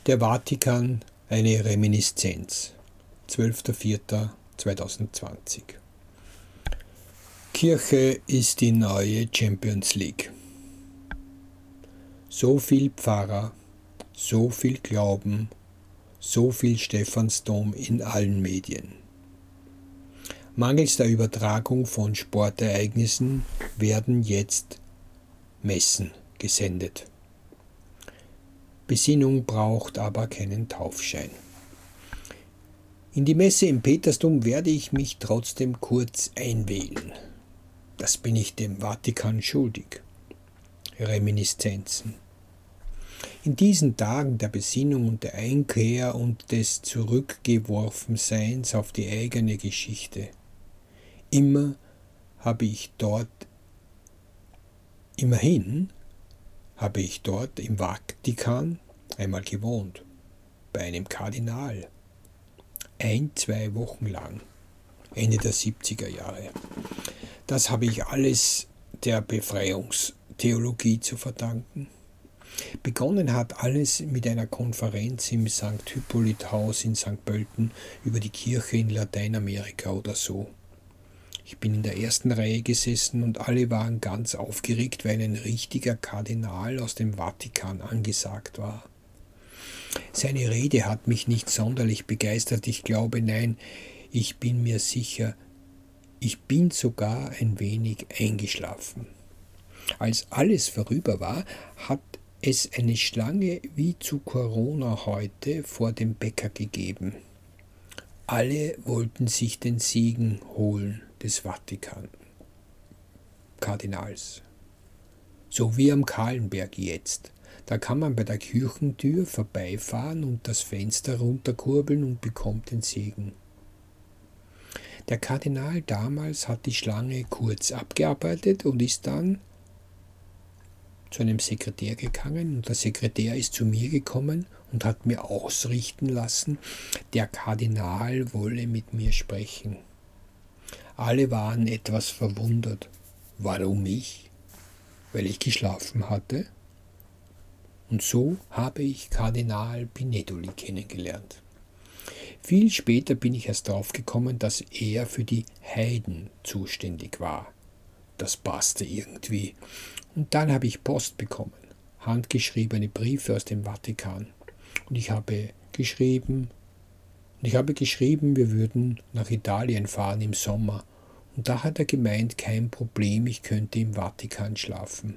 Der Vatikan, eine Reminiszenz. 12.04.2020. Kirche ist die neue Champions League. So viel Pfarrer, so viel Glauben, so viel Stephansdom in allen Medien. Mangels der Übertragung von Sportereignissen werden jetzt Messen gesendet. Besinnung braucht aber keinen Taufschein. In die Messe im Petersdom werde ich mich trotzdem kurz einwählen. Das bin ich dem Vatikan schuldig. Reminiszenzen. In diesen Tagen der Besinnung und der Einkehr und des Zurückgeworfenseins auf die eigene Geschichte. Immerhin habe ich dort im Vatikan einmal gewohnt, bei einem Kardinal. 2 Wochen lang, Ende der 70er Jahre. Das habe ich alles der Befreiungstheologie zu verdanken. Begonnen hat alles mit einer Konferenz im St. Hippolyt-Haus in St. Pölten über die Kirche in Lateinamerika oder so. Ich bin in der ersten Reihe gesessen und alle waren ganz aufgeregt, weil ein richtiger Kardinal aus dem Vatikan angesagt war. Seine Rede hat mich nicht sonderlich begeistert. Ich glaube, nein, ich bin mir sicher, ich bin sogar ein wenig eingeschlafen. Als alles vorüber war, hat es eine Schlange wie zu Corona heute vor dem Bäcker gegeben. Alle wollten sich den Segen holen des Vatikan-Kardinals. So wie am Kahlenberg jetzt. Da kann man bei der Kirchentür vorbeifahren und das Fenster runterkurbeln und bekommt den Segen. Der Kardinal damals hat die Schlange kurz abgearbeitet und ist dann zu einem Sekretär gegangen und der Sekretär ist zu mir gekommen und hat mir ausrichten lassen, der Kardinal wolle mit mir sprechen. Alle waren etwas verwundert. Warum ich? Weil ich geschlafen hatte? Und so habe ich Kardinal Pinedoli kennengelernt. Viel später bin ich erst drauf gekommen, dass er für die Heiden zuständig war. Das passte irgendwie. Und dann habe ich Post bekommen, handgeschriebene Briefe aus dem Vatikan. Und ich habe geschrieben, wir würden nach Italien fahren im Sommer. Und da hat er gemeint, kein Problem, ich könnte im Vatikan schlafen.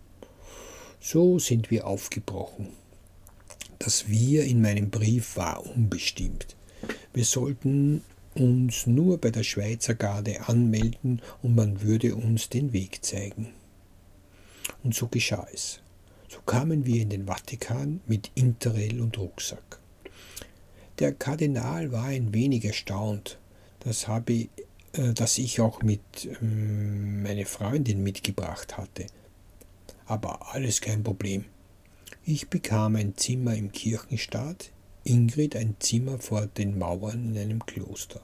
So sind wir aufgebrochen. Das Wir in meinem Brief war unbestimmt. Wir sollten uns nur bei der Schweizer Garde anmelden und man würde uns den Weg zeigen. Und so geschah es. So kamen wir in den Vatikan mit Interrail und Rucksack. Der Kardinal war ein wenig erstaunt, dass ich auch meine Freundin mitgebracht hatte. Aber alles kein Problem. Ich bekam ein Zimmer im Kirchenstaat, Ingrid ein Zimmer vor den Mauern in einem Kloster.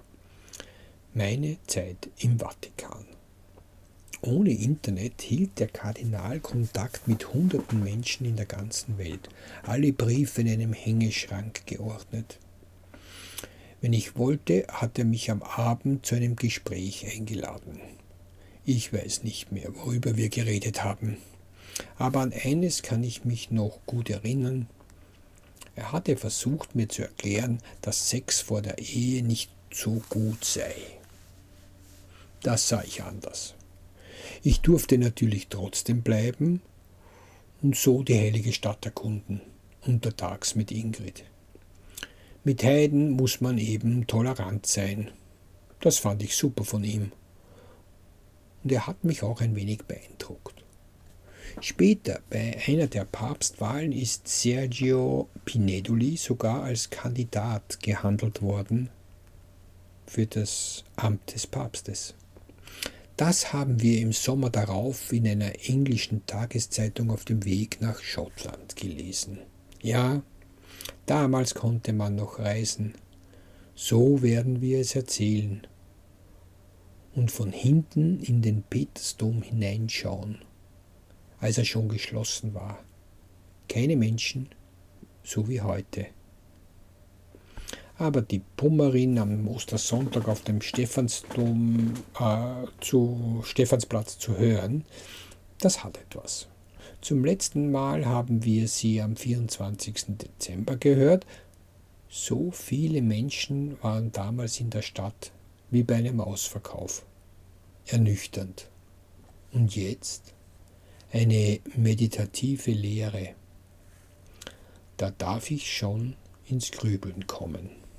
Meine Zeit im Vatikan. Ohne Internet hielt der Kardinal Kontakt mit hunderten Menschen in der ganzen Welt, alle Briefe in einem Hängeschrank geordnet. Wenn ich wollte, hat er mich am Abend zu einem Gespräch eingeladen. Ich weiß nicht mehr, worüber wir geredet haben. Aber an eines kann ich mich noch gut erinnern. Er hatte versucht, mir zu erklären, dass Sex vor der Ehe nicht so gut sei. Das sah ich anders. Ich durfte natürlich trotzdem bleiben und so die heilige Stadt erkunden, untertags mit Ingrid. Mit Heiden muss man eben tolerant sein. Das fand ich super von ihm. Und er hat mich auch ein wenig beeindruckt. Später, bei einer der Papstwahlen, ist Sergio Pinedoli sogar als Kandidat gehandelt worden für das Amt des Papstes. Das haben wir im Sommer darauf in einer englischen Tageszeitung auf dem Weg nach Schottland gelesen. Ja, damals konnte man noch reisen. So werden wir es erzählen. Und von hinten in den Petersdom hineinschauen, als er schon geschlossen war. Keine Menschen, so wie heute. Aber die Pummerin am Ostersonntag auf dem Stephansplatz zu hören, das hat etwas. Zum letzten Mal haben wir sie am 24. Dezember gehört. So viele Menschen waren damals in der Stadt wie bei einem Ausverkauf. Ernüchternd. Und jetzt eine meditative Lehre. Da darf ich schon ins Grübeln kommen.